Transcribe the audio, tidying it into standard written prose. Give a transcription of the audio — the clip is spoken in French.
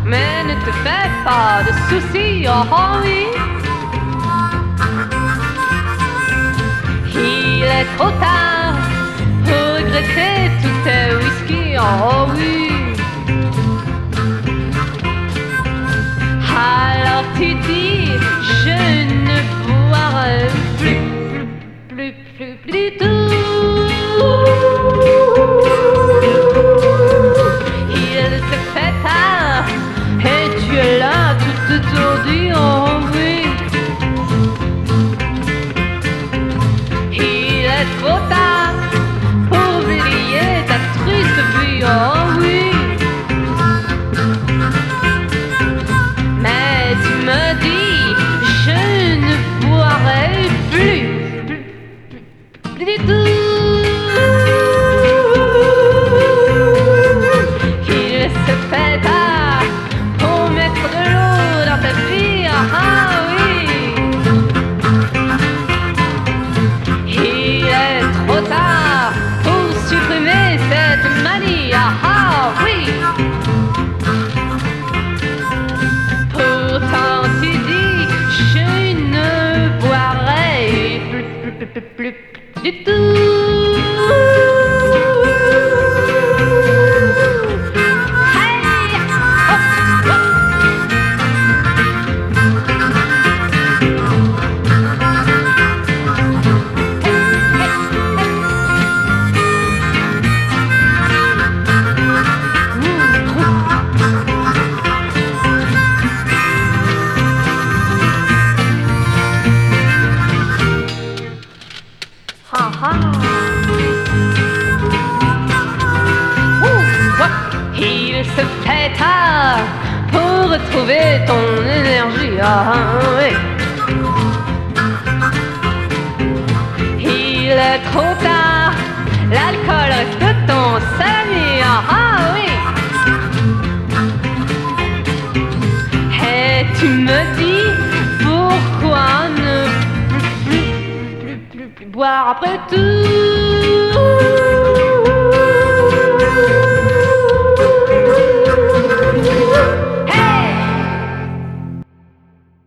Mais ne te fais pas de soucis, oh oui. Il est trop tard pour regretter tous tes whisky, oh oui. Alors tu dis, je ne boirai plus du tout. Il se fait tard et tu es là tout étourdi, oh oui. Il est trop tard pour oublier ta triste vie, oh oui. Mais tu me dis, je ne boirai plus du tout. Il se fait tard pour mettre de l'eau dans ta vie, ah oui. Il est trop tard pour supprimer cette manie, ah oui. Pourtant tu dis, je ne boirai plus du tout. Il se fait tard pour retrouver ton énergie, ah oui. Il est trop tard, l'alcool reste ton seul ami, ah oui. Et tu me dis, pourquoi ne plus boire après tout?